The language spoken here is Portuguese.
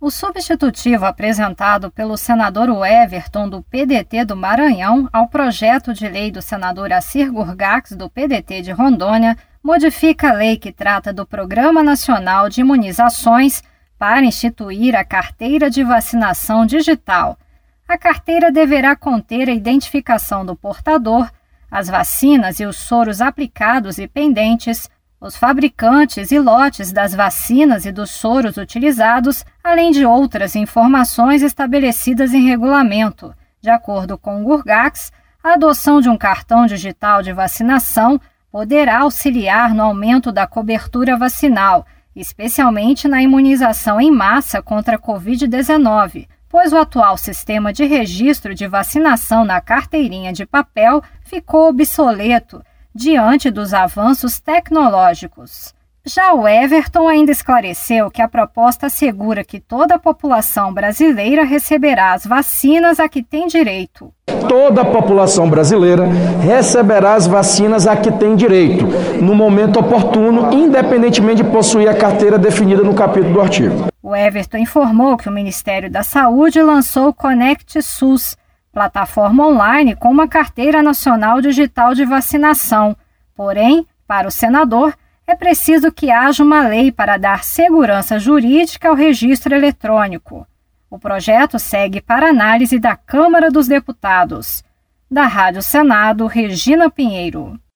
O substitutivo apresentado pelo senador Everton, do PDT do Maranhão, ao projeto de lei do senador Assir Gurgax, do PDT de Rondônia, modifica a lei que trata do Programa Nacional de Imunizações para instituir a carteira de vacinação digital. A carteira deverá conter a identificação do portador, as vacinas e os soros aplicados e pendentes, os fabricantes e lotes das vacinas e dos soros utilizados, além de outras informações estabelecidas em regulamento. De acordo com o Gurgax, a adoção de um cartão digital de vacinação poderá auxiliar no aumento da cobertura vacinal, especialmente na imunização em massa contra a Covid-19, pois o atual sistema de registro de vacinação na carteirinha de papel ficou obsoleto diante dos avanços tecnológicos. Já o Everton ainda esclareceu que a proposta assegura que toda a população brasileira receberá as vacinas a que tem direito. Toda a população brasileira receberá as vacinas a que tem direito, no momento oportuno, independentemente de possuir a carteira definida no capítulo do artigo. O Everton informou que o Ministério da Saúde lançou o Conect SUS, plataforma online com uma carteira nacional digital de vacinação. Porém, para o senador, é preciso que haja uma lei para dar segurança jurídica ao registro eletrônico. O projeto segue para análise da Câmara dos Deputados. Da Rádio Senado, Regina Pinheiro.